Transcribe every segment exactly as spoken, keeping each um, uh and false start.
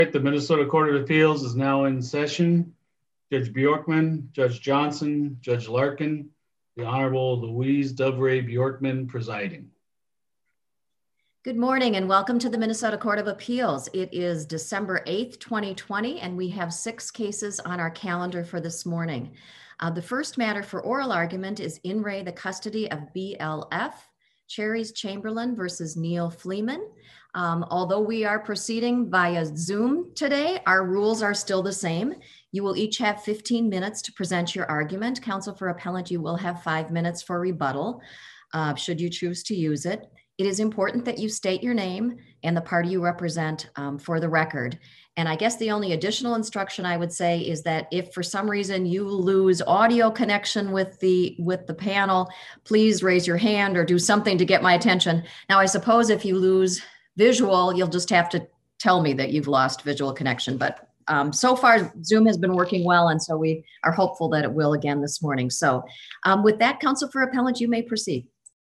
The Minnesota Court of Appeals is now in session. Judge Bjorkman, Judge Johnson, Judge Larkin, the Honorable Louise Dovray Bjorkman presiding. Good morning and welcome to the Minnesota Court of Appeals. It is December eighth, twenty twenty, and we have six cases on our calendar for this morning. Uh, the first matter for oral argument is in re the custody of B L F, Charis Chamberlain versus Neil Fleeman. Um, although we are proceeding via Zoom today, our rules are still the same. You will each have fifteen minutes to present your argument. Counsel for appellant, you will have five minutes for rebuttal, uh, should you choose to use it. It is important that you state your name and the party you represent um, for the record. And I guess the only additional instruction I would say is that if for some reason you lose audio connection with the with the panel, please raise your hand or do something to get my attention. Now, I suppose if you lose visual, you'll just have to tell me that you've lost visual connection. But um, so far, Zoom has been working well, and so we are hopeful that it will again this morning. So um, with that, counsel for appellant, you may proceed.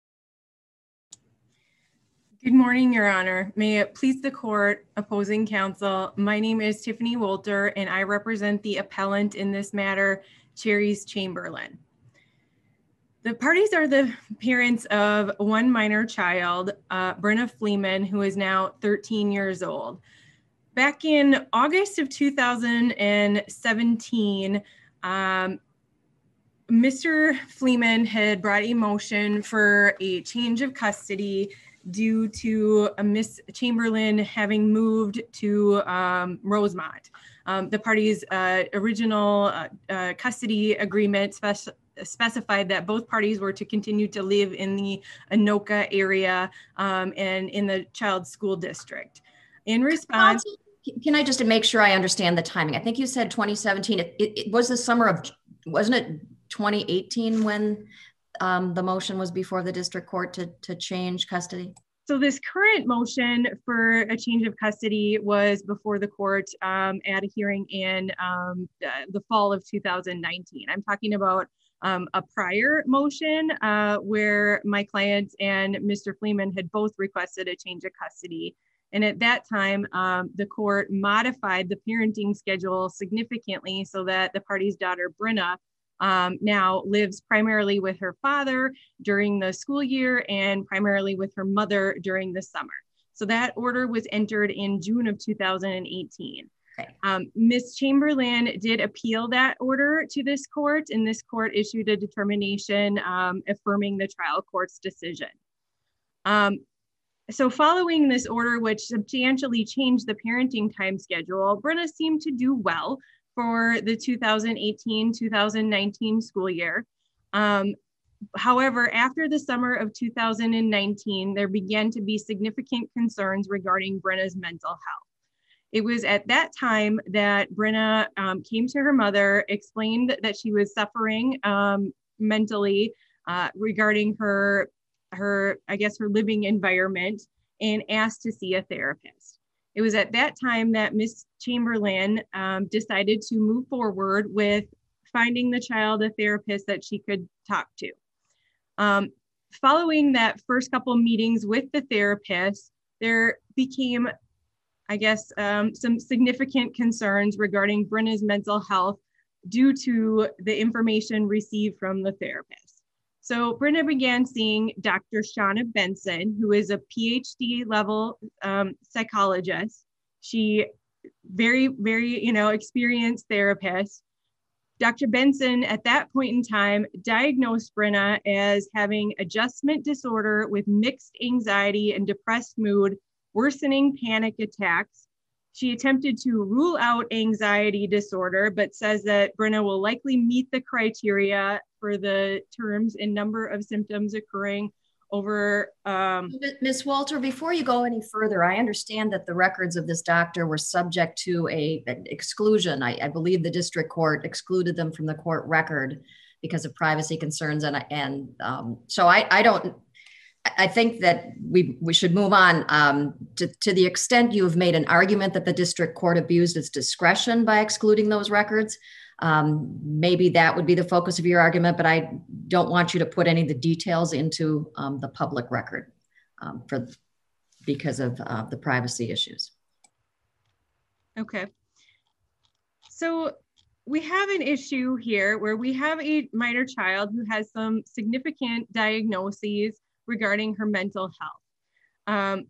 Good morning, Your Honor. May it please the court, opposing counsel. My name is Tiffany Wolter, and I represent the appellant in this matter, Charis Chamberlain. The parties are the parents of one minor child, uh, Brenna Fleeman, who is now thirteen years old. Back in August of two thousand seventeen, um, Mister Fleeman had brought a motion for a change of custody due to a Miss Chamberlain having moved to um, Rosemont. Um, the parties' uh, original uh, uh, custody agreement spec- specified that both parties were to continue to live in the Anoka area um, and in the child's school district. In response, can I just make sure I understand the timing? I think you said twenty seventeen. It, it, it was the summer of, wasn't it twenty eighteen when um, the motion was before the district court to, to change custody? So this current motion for a change of custody was before the court um, at a hearing in um, the, the fall of two thousand nineteen. I'm talking about um, a prior motion uh, where my client and Mister Fleeman had both requested a change of custody. And at that time, um, the court modified the parenting schedule significantly so that the party's daughter, Brenna, Um, now lives primarily with her father during the school year and primarily with her mother during the summer. So that order was entered in June of two thousand eighteen. Okay. Um, Miz Chamberlain did appeal that order to this court, and this court issued a determination um, affirming the trial court's decision. Um, so following this order, which substantially changed the parenting time schedule, Brenna seemed to do well for the two thousand eighteen two thousand nineteen school year. Um, however, after the summer of two thousand nineteen, there began to be significant concerns regarding Brenna's mental health. It was at that time that Brenna um, came to her mother, explained that she was suffering um, mentally uh, regarding her, her, I guess, her living environment, and asked to see a therapist. It was at that time that Miz Chamberlain um, decided to move forward with finding the child a therapist that she could talk to. Um, following that first couple meetings with the therapist, there became, I guess, um, some significant concerns regarding Brenna's mental health due to the information received from the therapist. So Brenna began seeing Doctor Shauna Benson, who is a P H D level um, psychologist. She very, very, you know, experienced therapist. Doctor Benson at that point in time diagnosed Brenna as having adjustment disorder with mixed anxiety and depressed mood, worsening panic attacks. She attempted to rule out anxiety disorder, but says that Brenna will likely meet the criteria for the terms and number of symptoms occurring over. Um, Miz Wolter, before you go any further, I understand that the records of this doctor were subject to a, an exclusion. I, I believe the district court excluded them from the court record because of privacy concerns. And, and um, so I, I don't, I think that we, we should move on. Um, to, to the extent you have made an argument that the district court abused its discretion by excluding those records, um, maybe that would be the focus of your argument, but I don't want you to put any of the details into um, the public record um, for because of uh, the privacy issues. Okay. So we have an issue here where we have a minor child who has some significant diagnoses regarding her mental health. Um,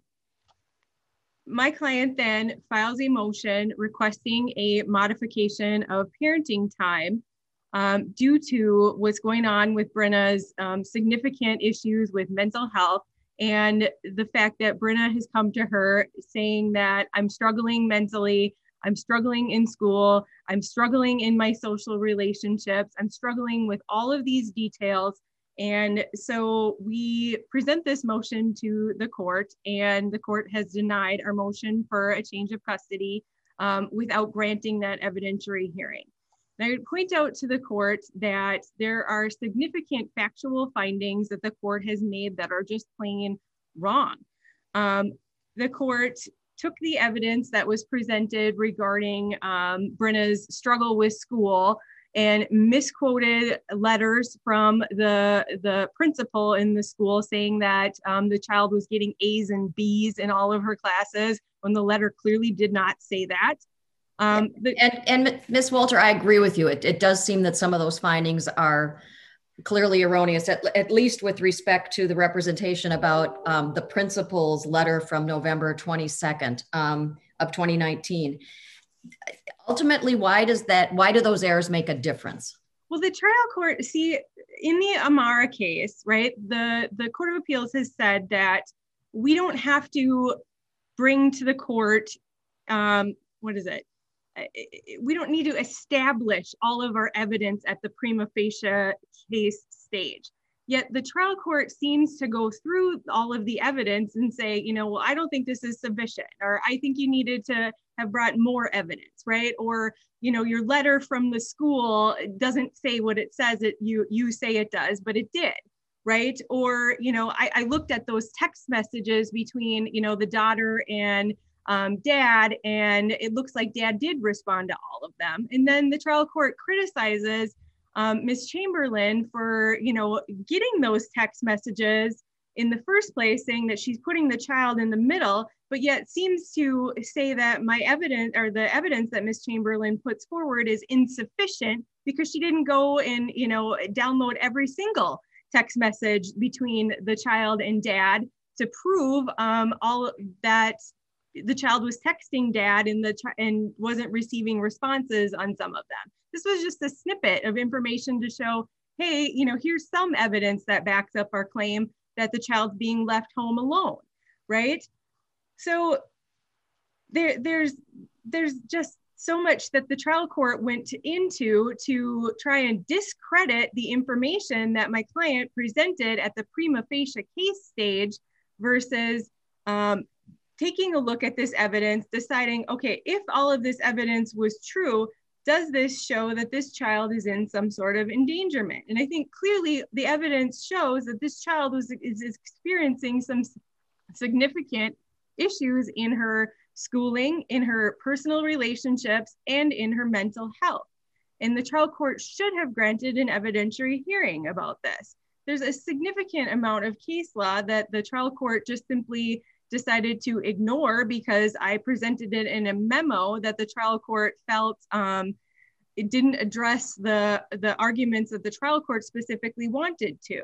my client then files a motion requesting a modification of parenting time um, due to what's going on with Brenna's um, significant issues with mental health, and the fact that Brenna has come to her saying that I'm struggling mentally, I'm struggling in school, I'm struggling in my social relationships, I'm struggling with all of these details. And so we present this motion to the court, and the court has denied our motion for a change of custody um, without granting that evidentiary hearing. And I would point out to the court that there are significant factual findings that the court has made that are just plain wrong. Um, the court took the evidence that was presented regarding um, Brenna's struggle with school and misquoted letters from the, the principal in the school saying that um, the child was getting A's and B's in all of her classes when the letter clearly did not say that. Um, the- and and Miz Walter, I agree with you. It, it does seem that some of those findings are clearly erroneous, at, at least with respect to the representation about um, the principal's letter from November twenty-second um, of twenty nineteen. Ultimately, why does that, why do those errors make a difference? Well, the trial court, see, in the Amara case, right, the, the Court of Appeals has said that we don't have to bring to the court, um, what is it? We don't need to establish all of our evidence at the prima facie case stage. Yet the trial court seems to go through all of the evidence and say, you know, well, I don't think this is sufficient, or I think you needed to have brought more evidence, right? Or, you know, your letter from the school doesn't say what it says it you you say it does, but it did, right? Or, you know, I, I looked at those text messages between, you know, the daughter and um, dad, and it looks like dad did respond to all of them. And then the trial court criticizes um, Miz Chamberlain for, you know, getting those text messages in the first place, saying that she's putting the child in the middle, but yet seems to say that my evidence, or the evidence that Miz Chamberlain puts forward, is insufficient because she didn't go and, you know, download every single text message between the child and dad to prove um, all that the child was texting dad and the ch- and wasn't receiving responses on some of them. This was just a snippet of information to show, hey, you know, here's some evidence that backs up our claim that the child's being left home alone, right? So there, there's, there's just so much that the trial court went into to try and discredit the information that my client presented at the prima facie case stage versus um, taking a look at this evidence, deciding, okay, if all of this evidence was true, does this show that this child is in some sort of endangerment? And I think clearly the evidence shows that this child was, is experiencing some significant issues in her schooling, in her personal relationships, and in her mental health. And the trial court should have granted an evidentiary hearing about this. There's a significant amount of case law that the trial court just simply decided to ignore because I presented it in a memo that the trial court felt um, it didn't address the, the arguments that the trial court specifically wanted to.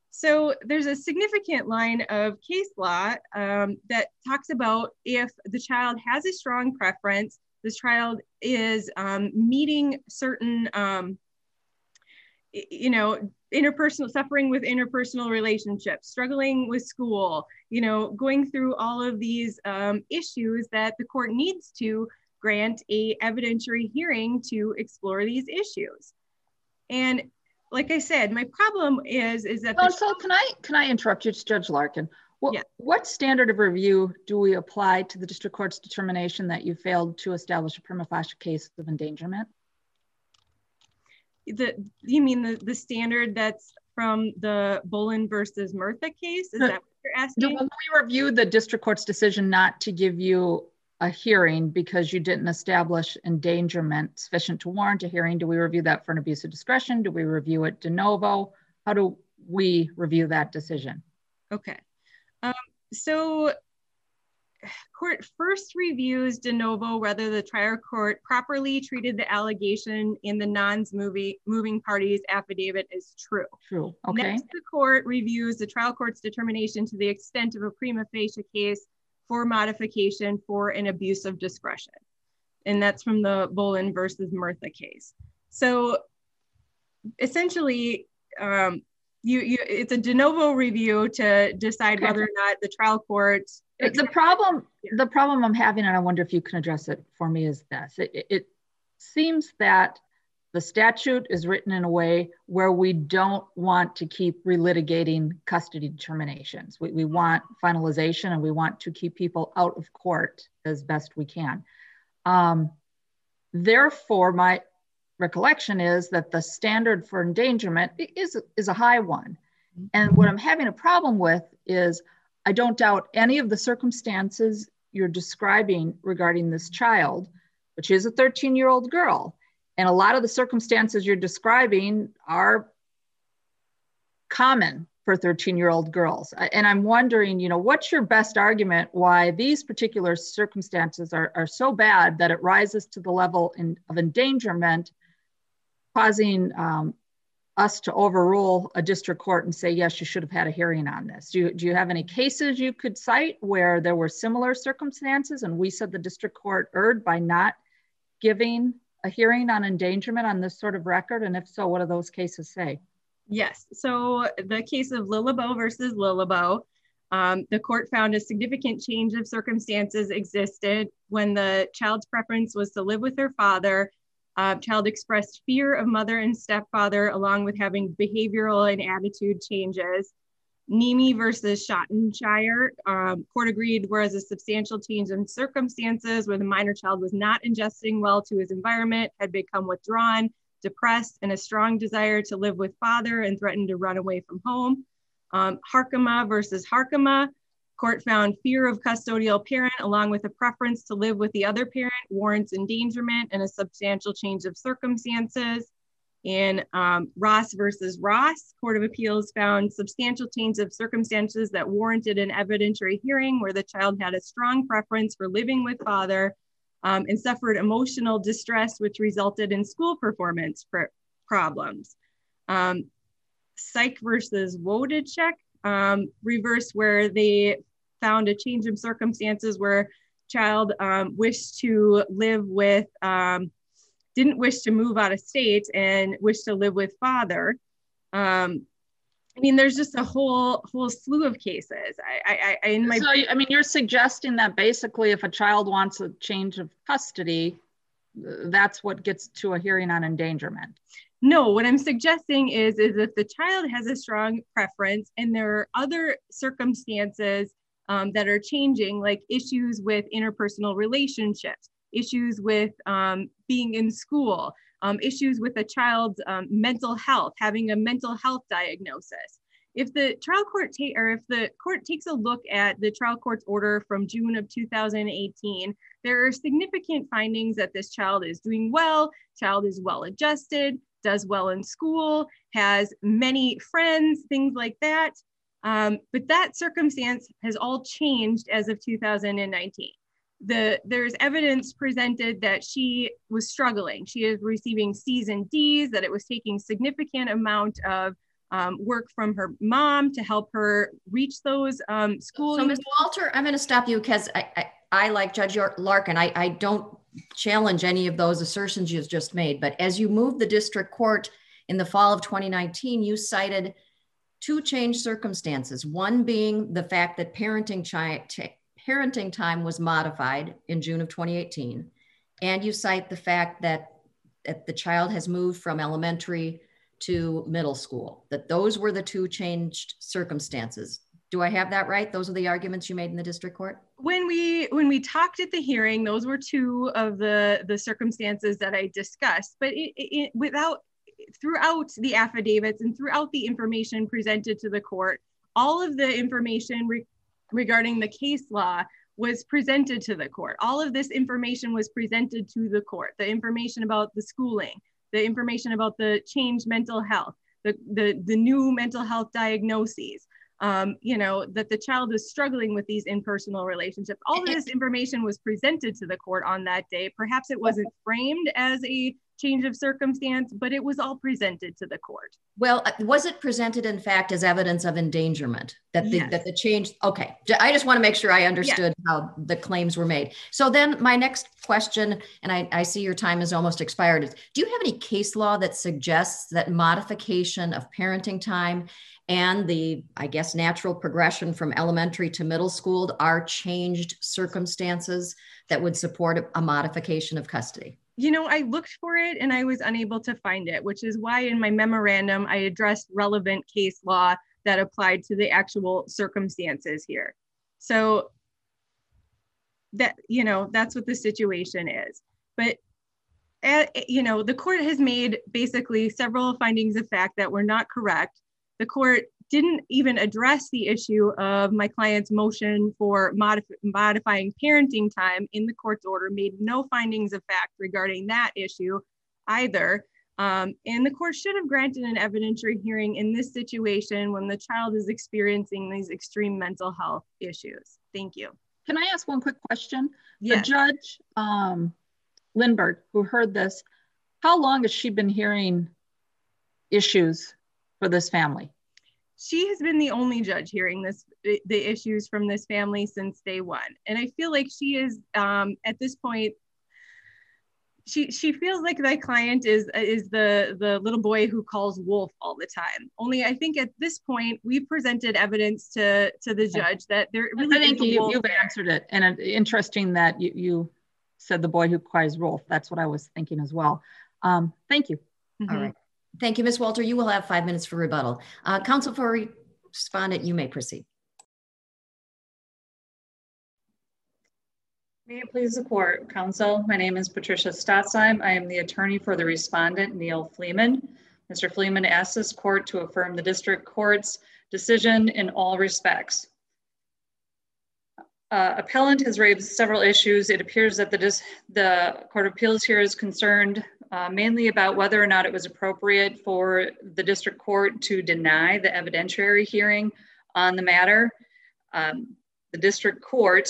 So there's a significant line of case law um, that talks about if the child has a strong preference, this child is um, meeting certain, um, you know, interpersonal, suffering with interpersonal relationships, struggling with school, you know, going through all of these um, issues that the court needs to grant a evidentiary hearing to explore these issues. And like I said, my problem is, is that- Well, so can I, can I interrupt you, Judge Larkin? What, yeah. what standard of review do we apply to the district court's determination that you failed to establish a prima facie case of endangerment? The, you mean the, the standard that's from the Bolin versus Murtha case? Is no, that what you're asking? No, when we reviewed the district court's decision not to give you a hearing because you didn't establish endangerment sufficient to warrant a hearing, do we review that for an abuse of discretion? Do we review it de novo? How do we review that decision? Okay. Um, so court first reviews de novo whether the trial court properly treated the allegation in the non-moving moving party's affidavit as true. True. Okay. Next, the court reviews the trial court's determination to the extent of a prima facie case for modification for an abuse of discretion. And that's from the Bolin versus Murtha case. So essentially, um, you, you it's a de novo review to decide Okay. whether or not the trial court. The problem, the problem I'm having, and I wonder if you can address it for me, is this. It, it seems that the statute is written in a way where we don't want to keep relitigating custody determinations. We, we want finalization, and we want to keep people out of court as best we can. Um, therefore, my recollection is that the standard for endangerment is, is a high one. And what I'm having a problem with is I don't doubt any of the circumstances you're describing regarding this child, but she is a thirteen-year-old girl. And a lot of the circumstances you're describing are common for thirteen-year-old girls. And I'm wondering, you know, what's your best argument why these particular circumstances are, are so bad that it rises to the level in, of endangerment, causing um, us to overrule a district court and say, yes, you should have had a hearing on this? Do you, do you have any cases you could cite where there were similar circumstances and we said the district court erred by not giving a hearing on endangerment on this sort of record? And if so, what do those cases say? Yes, so the case of Lilleboe versus Lilleboe, um, the court found a significant change of circumstances existed when the child's preference was to live with her father. Uh, child expressed fear of mother and stepfather, along with having behavioral and attitude changes. Nemi versus Schottenshire, um, court agreed whereas a substantial change in circumstances where the minor child was not adjusting well to his environment, had become withdrawn, depressed, and a strong desire to live with father and threatened to run away from home. Um, Harkema versus Harkema, court found fear of custodial parent along with a preference to live with the other parent warrants endangerment and a substantial change of circumstances. In um, Ross versus Ross, Court of Appeals found substantial change of circumstances that warranted an evidentiary hearing where the child had a strong preference for living with father um, and suffered emotional distress, which resulted in school performance pr problems. Um, Psych versus Wodachek, um, reversed where they found a change of circumstances where child um, wished to live with, um, didn't wish to move out of state and wished to live with father. Um, I mean, there's just a whole whole slew of cases. I, I, I in my so, I mean, you're suggesting that basically if a child wants a change of custody, that's what gets to a hearing on endangerment. No, what I'm suggesting is, is if the child has a strong preference and there are other circumstances um, that are changing, like issues with interpersonal relationships, issues with um, being in school, um, issues with a child's um, mental health, having a mental health diagnosis. If the trial court take, or if the court takes a look at the trial court's order from June of two thousand eighteen, there are significant findings that this child is doing well, child is well adjusted, does well in school, has many friends, things like that. Um, but that circumstance has all changed as of two thousand nineteen. The, there's evidence presented that she was struggling. She is receiving C's and D's, that it was taking significant amount of um, work from her mom to help her reach those um, schools. So Miz Walter, I'm gonna stop you because I, I, I like Judge Larkin, I, I don't challenge any of those assertions you've just made, but as you moved the district court in the fall of twenty nineteen, you cited two changed circumstances. One being the fact that parenting, parenting time was modified in June of twenty eighteen. And you cite the fact that, that the child has moved from elementary to middle school, that those were the two changed circumstances. Do I have that right? Those are the arguments you made in the district court? When we when we talked at the hearing, those were two of the, the circumstances that I discussed, but it, it, without, throughout the affidavits and throughout the information presented to the court, all of the information re regarding the case law was presented to the court. All of this information was presented to the court. The information about the schooling, the information about the changed mental health, the, the, the new mental health diagnoses. um, you know, that the child is struggling with these impersonal relationships. All of this information was presented to the court on that day. Perhaps it wasn't framed as a change of circumstance, but it was all presented to the court. Well, was it presented in fact as evidence of endangerment that the, Yes. that the change? Okay, I just want to make sure I understood yes. how the claims were made. So then my next question, and I, I see your time is almost expired, is do you have any case law that suggests that modification of parenting time and the, I guess, natural progression from elementary to middle school are changed circumstances that would support a modification of custody? You know, I looked for it and I was unable to find it, which is why in my memorandum, I addressed relevant case law that applied to the actual circumstances here. So that, you know, that's what the situation is. But, uh, you know, the court has made basically several findings of fact that were not correct. The court didn't even address the issue of my client's motion for modif modifying parenting time in the court's order, made no findings of fact regarding that issue either. Um, and the court should have granted an evidentiary hearing in this situation when the child is experiencing these extreme mental health issues. Thank you. Can I ask one quick question? Yes. The judge, um, Lindberg, who heard this, how long has she been hearing issues for this family? She has been the only judge hearing this, the issues from this family since day one. And I feel like she is, um, at this point, she she feels like my client is is the, the little boy who calls wolf all the time. Only I think at this point, we've presented evidence to, to the judge that there really I think is a you, wolf you've there. answered it. And it's interesting that you, you said the boy who cries wolf. That's what I was thinking as well. Um, thank you. Mm-hmm. All right. Thank you, Miz Walter. You will have five minutes for rebuttal. Uh, Counsel for respondent, you may proceed. May it please the court, counsel. My name is Patricia Stotzheim. I am the attorney for the respondent, Neil Fleeman. Mister Fleeman asked this court to affirm the district court's decision in all respects. Uh, appellant has raised several issues. It appears that the, the Court of Appeals here is concerned uh, mainly about whether or not it was appropriate for the district court to deny the evidentiary hearing on the matter. Um, the district court,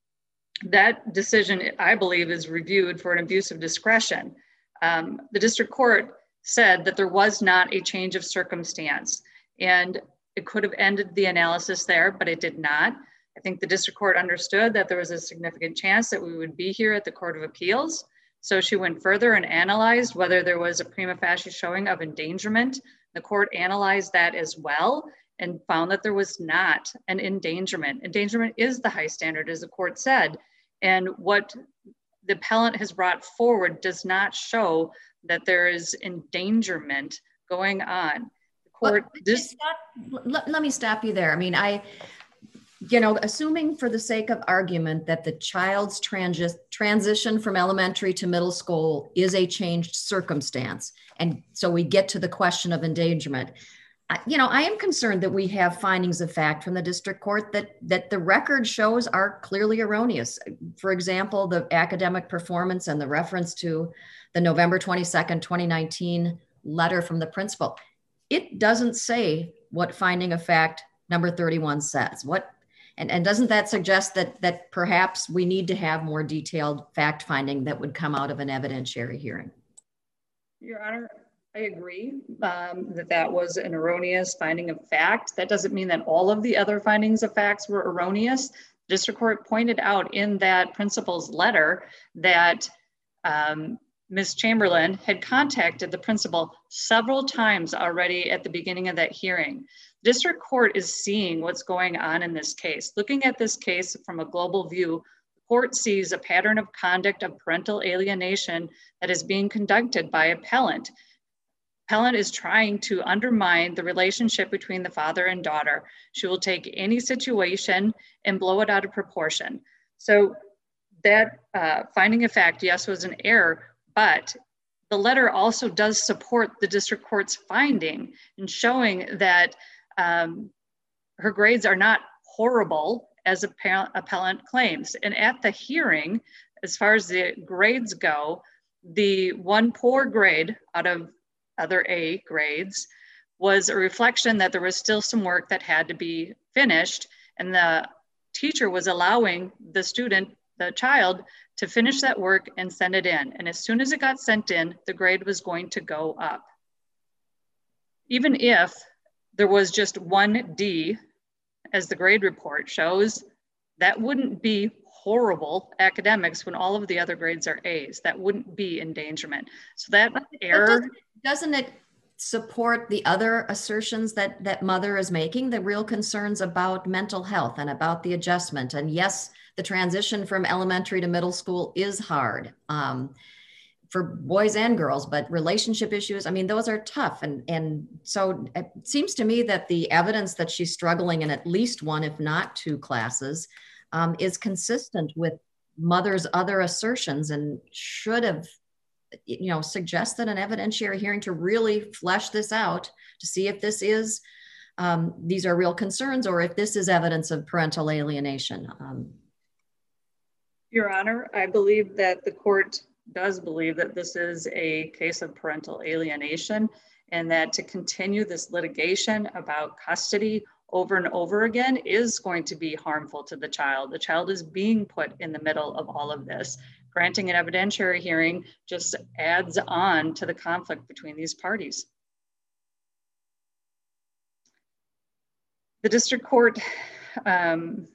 that decision, I believe, is reviewed for an abuse of discretion. Um, the district court said that there was not a change of circumstance, and it could have ended the analysis there, but it did not. I think the district court understood that there was a significant chance that we would be here at the Court of Appeals. So she went further and analyzed whether there was a prima facie showing of endangerment. The court analyzed that as well and found that there was not an endangerment. Endangerment is the high standard, as the court said. And what the appellant has brought forward does not show that there is endangerment going on. The court, well, this- stop, let, let me stop you there. I mean, I, you know, assuming for the sake of argument that the child's transi transition from elementary to middle school is a changed circumstance, and so we get to the question of endangerment, I, you know, I am concerned that we have findings of fact from the district court that that the record shows are clearly erroneous. For example, the academic performance and the reference to the November twenty-second, twenty nineteen letter from the principal. It doesn't say what finding of fact number thirty-one says. What And, and doesn't that suggest that that perhaps we need to have more detailed fact finding that would come out of an evidentiary hearing? Your Honor, I agree um, that that was an erroneous finding of fact. That doesn't mean that all of the other findings of facts were erroneous. The district court pointed out in that principal's letter that um, Miz Chamberlain had contacted the principal several times already at the beginning of that hearing. District court is seeing what's going on in this case. Looking at this case from a global view, the court sees a pattern of conduct of parental alienation that is being conducted by appellant. Appellant is trying to undermine the relationship between the father and daughter. She will take any situation and blow it out of proportion. So that uh, finding of fact, yes, was an error, but the letter also does support the district court's finding in showing that Um, her grades are not horrible as a appellant claims. And at the hearing, as far as the grades go, the one poor grade out of other A grades was a reflection that there was still some work that had to be finished, and the teacher was allowing the student, the child, to finish that work and send it in. And as soon as it got sent in, the grade was going to go up. Even if there was just one D, as the grade report shows, that wouldn't be horrible academics when all of the other grades are A's. That wouldn't be endangerment. So that but, error- but doesn't, doesn't it support the other assertions that, that Mother is making, the real concerns about mental health and about the adjustment? And yes, the transition from elementary to middle school is hard um, for boys and girls, but relationship issues, I mean, those are tough. And, and so it seems to me that the evidence that she's struggling in at least one, if not two classes, um, is consistent with Mother's other assertions and should have, you know, suggested an evidentiary hearing to really flesh this out to see if this is, um, these are real concerns or if this is evidence of parental alienation. Um, Your Honor, I believe that the court does believe that this is a case of parental alienation, and that to continue this litigation about custody over and over again is going to be harmful to the child. The child is being put in the middle of all of this. Granting an evidentiary hearing just adds on to the conflict between these parties. The district court um,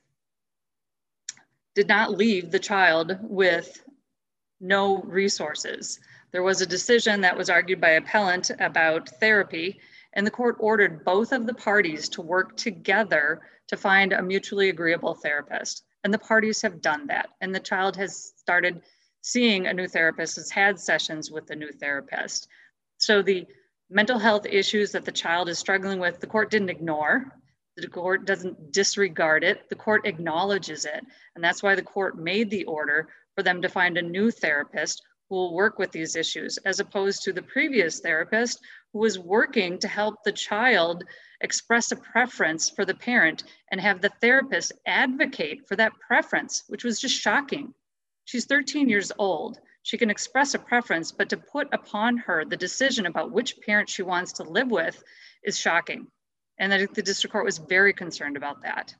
did not leave the child with no resources. There was a decision that was argued by appellant about therapy, and the court ordered both of the parties to work together to find a mutually agreeable therapist. And the parties have done that. And the child has started seeing a new therapist, has had sessions with the new therapist. So the mental health issues that the child is struggling with, the court didn't ignore. The court doesn't disregard it. The court acknowledges it. And that's why the court made the order for them to find a new therapist who will work with these issues, as opposed to the previous therapist who was working to help the child express a preference for the parent and have the therapist advocate for that preference, which was just shocking. She's thirteen years old. She can express a preference, but to put upon her the decision about which parent she wants to live with is shocking. And I think the district court was very concerned about that.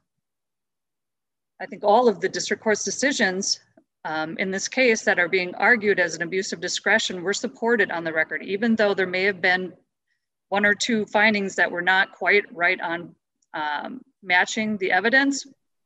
I think all of the district court's decisions um, in this case that are being argued as an abuse of discretion were supported on the record, even though there may have been one or two findings that were not quite right on um, matching the evidence.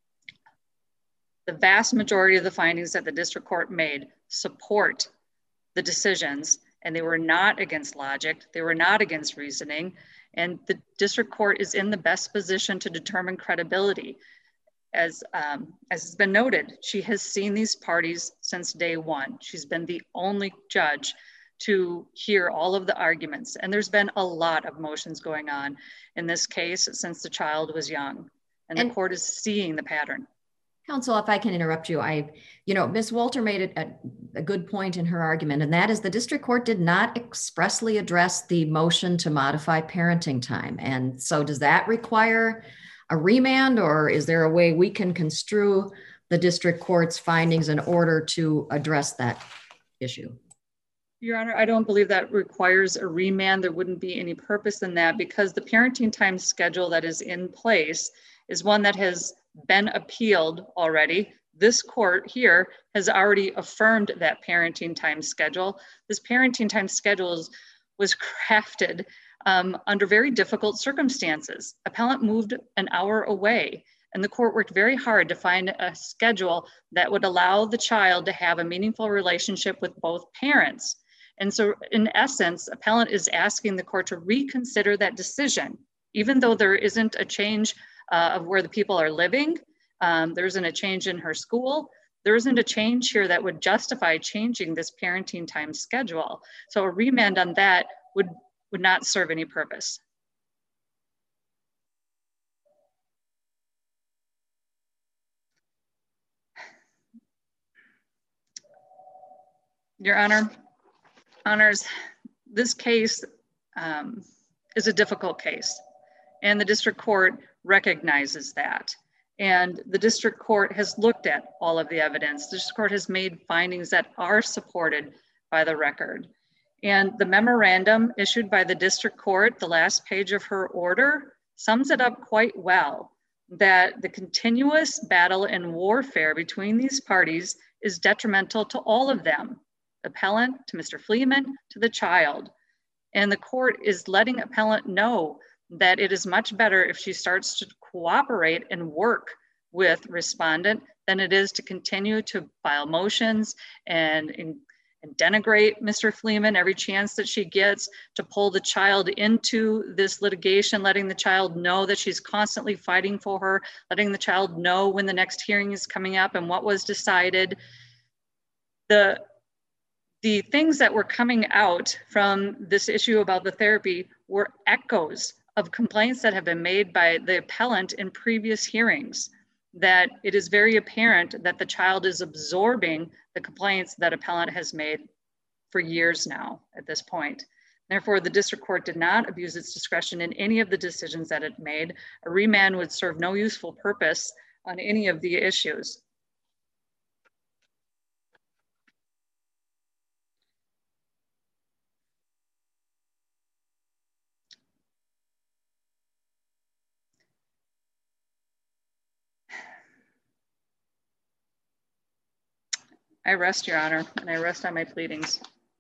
The vast majority of the findings that the district court made support the decisions, and they were not against logic, they were not against reasoning, and the district court is in the best position to determine credibility. As, um, as has been noted, she has seen these parties since day one. She's been the only judge to hear all of the arguments, and there's been a lot of motions going on in this case since the child was young, and, and the court is seeing the pattern. Counsel, if I can interrupt you, I, you know, Miz Walter made a, a good point in her argument, and that is the district court did not expressly address the motion to modify parenting time. And so does that require a remand, or is there a way we can construe the district court's findings in order to address that issue? Your Honor, I don't believe that requires a remand. There wouldn't be any purpose in that, because the parenting time schedule that is in place is one that has been appealed already. This court here has already affirmed that parenting time schedule. This parenting time schedule was crafted um, under very difficult circumstances. Appellant moved an hour away, and the court worked very hard to find a schedule that would allow the child to have a meaningful relationship with both parents. And so in essence, appellant is asking the court to reconsider that decision, even though there isn't a change uh, of where the people are living. Um, there isn't a change in her school. There isn't a change here that would justify changing this parenting time schedule. So a remand on that would, would not serve any purpose. Your Honor, Honors, this case um, is a difficult case, and the district court recognizes that. And the district court has looked at all of the evidence. The district court has made findings that are supported by the record. And the memorandum issued by the district court, the last page of her order, sums it up quite well, that the continuous battle and warfare between these parties is detrimental to all of them, appellant, to Mister Fleeman, to the child. And the court is letting appellant know that it is much better if she starts to cooperate and work with respondent than it is to continue to file motions and, and, and denigrate Mister Fleeman every chance that she gets, to pull the child into this litigation, letting the child know that she's constantly fighting for her, letting the child know when the next hearing is coming up and what was decided. The, the things that were coming out from this issue about the therapy were echoes of complaints that have been made by the appellant in previous hearings, that it is very apparent that the child is absorbing the complaints that appellant has made for years now at this point. Therefore, the district court did not abuse its discretion in any of the decisions that it made. A remand would serve no useful purpose on any of the issues. I rest, Your Honor, and I rest on my pleadings.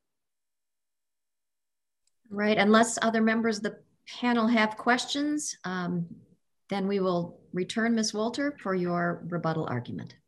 Right, unless other members of the panel have questions, um, then we will return Miz Wolter for your rebuttal argument.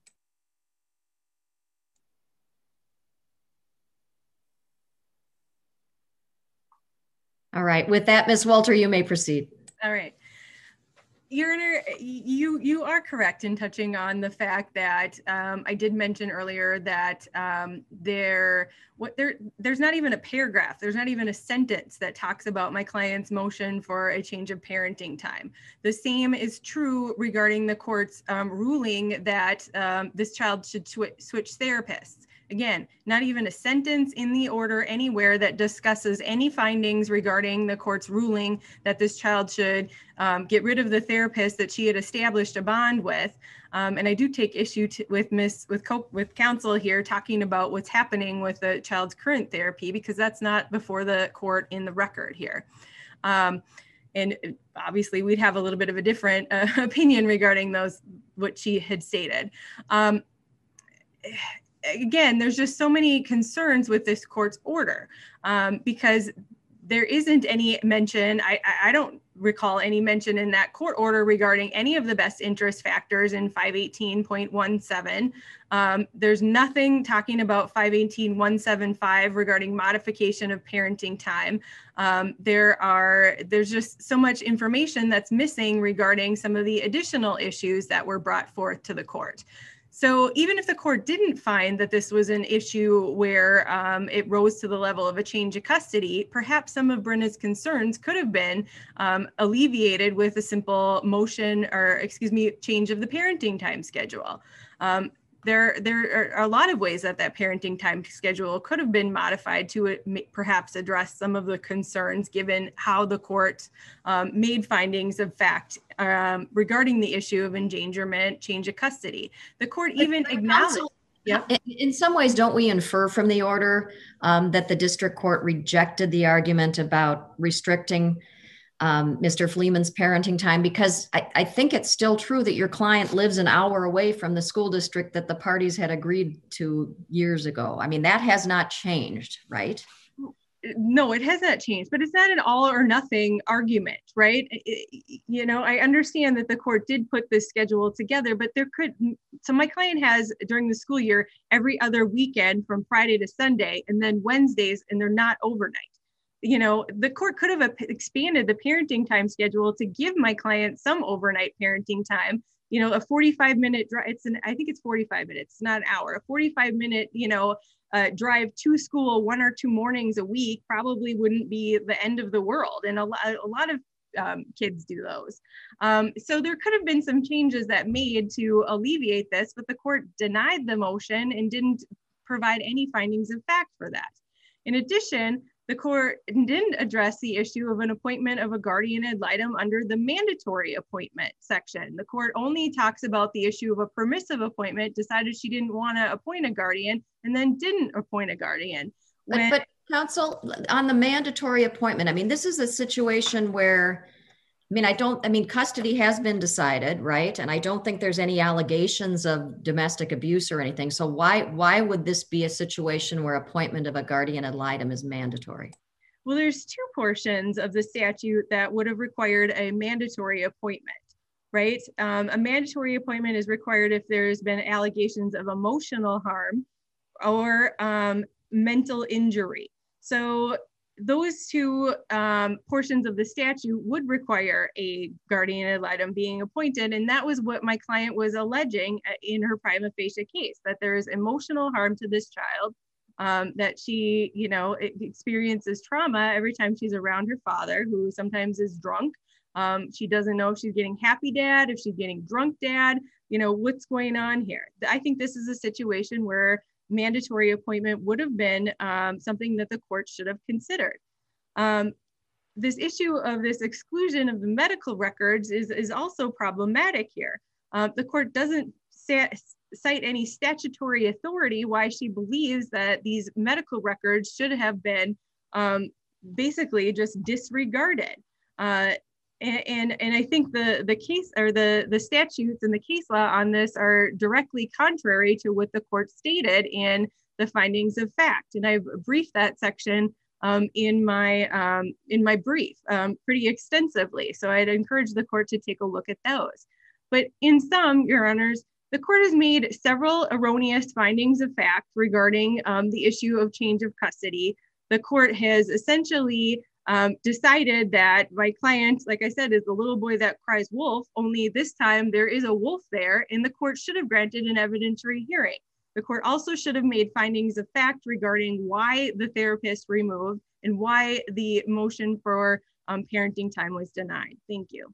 All right, with that, Miz Wolter, you may proceed. All right. Your Honor, you, you are correct in touching on the fact that um, I did mention earlier that um, there, what there, there's not even a paragraph, there's not even a sentence that talks about my client's motion for a change of parenting time. The same is true regarding the court's um, ruling that um, this child should sw switch therapists. Again, not even a sentence in the order anywhere that discusses any findings regarding the court's ruling that this child should um, get rid of the therapist that she had established a bond with. Um, and I do take issue to, with Miss with co with counsel here talking about what's happening with the child's current therapy, because that's not before the court in the record here. Um, and obviously, we'd have a little bit of a different uh, opinion regarding those what she had stated. Um, Again, there's just so many concerns with this court's order um, because there isn't any mention, I, I don't recall any mention in that court order regarding any of the best interest factors in five eighteen point one seven. Um, there's nothing talking about five eighteen point one seventy-five regarding modification of parenting time. Um, there are, there's just so much information that's missing regarding some of the additional issues that were brought forth to the court. So even if the court didn't find that this was an issue where um, it rose to the level of a change of custody, perhaps some of Brenna's concerns could have been um, alleviated with a simple motion or, excuse me, change of the parenting time schedule. Um, There, there are a lot of ways that that parenting time schedule could have been modified to it, perhaps address some of the concerns given how the court um, made findings of fact um, regarding the issue of endangerment, change of custody. The court even acknowledged. Yep. In some ways, don't we infer from the order um, that the district court rejected the argument about restricting Um, Mister Fleeman's parenting time, because I, I think it's still true that your client lives an hour away from the school district that the parties had agreed to years ago. I mean, that has not changed, right? No, it has not changed, but it's not an all or nothing argument, right? It, you know, I understand that the court did put this schedule together, but there could, so my client has during the school year, every other weekend from Friday to Sunday, and then Wednesdays, and they're not overnight. You know, the court could have expanded the parenting time schedule to give my client some overnight parenting time, you know, a forty-five minute drive. It's an, I think it's forty-five minutes, not an hour, a forty-five minute, you know, uh, drive to school one or two mornings a week probably wouldn't be the end of the world. And a lot, a lot of um, kids do those. Um, so there could have been some changes that made to alleviate this, but the court denied the motion and didn't provide any findings of fact for that. In addition, the court didn't address the issue of an appointment of a guardian ad litem under the mandatory appointment section. The court only talks about the issue of a permissive appointment, decided she didn't want to appoint a guardian, and then didn't appoint a guardian. When, but, but Counsel, on the mandatory appointment, I mean, this is a situation where, I mean, I don't, I mean, custody has been decided, right? And I don't think there's any allegations of domestic abuse or anything. So why, why would this be a situation where appointment of a guardian ad litem is mandatory? Well, there's two portions of the statute that would have required a mandatory appointment, right? Um, a mandatory appointment is required if there's been allegations of emotional harm or um, mental injury. So those two um, portions of the statute would require a guardian ad litem being appointed. And that was what my client was alleging in her prima facie case, that there is emotional harm to this child, um, that she, you know, experiences trauma every time she's around her father, who sometimes is drunk. Um, she doesn't know if she's getting happy dad, if she's getting drunk dad, you know, what's going on here. I think this is a situation where mandatory appointment would have been um, something that the court should have considered. Um, this issue of this exclusion of the medical records is, is also problematic here. Uh, the court doesn't sa- cite any statutory authority why she believes that these medical records should have been um, basically just disregarded. Uh, And, and, and I think the, the case or the, the statutes and the case law on this are directly contrary to what the court stated in the findings of fact. And I've briefed that section um, in, my, um, in my brief um, pretty extensively. So I'd encourage the court to take a look at those. But in sum, Your Honors, the court has made several erroneous findings of fact regarding um, the issue of change of custody. The court has essentially Um, decided that my client, like I said, is the little boy that cries wolf, only this time there is a wolf there, and the court should have granted an evidentiary hearing. The court also should have made findings of fact regarding why the therapist removed and why the motion for um, parenting time was denied. Thank you.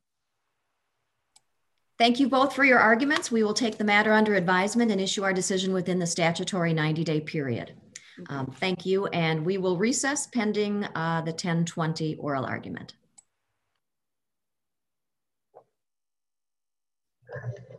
Thank you both for your arguments. We will take the matter under advisement and issue our decision within the statutory ninety day period. Um, thank you, and we will recess pending uh, the ten twenty oral argument.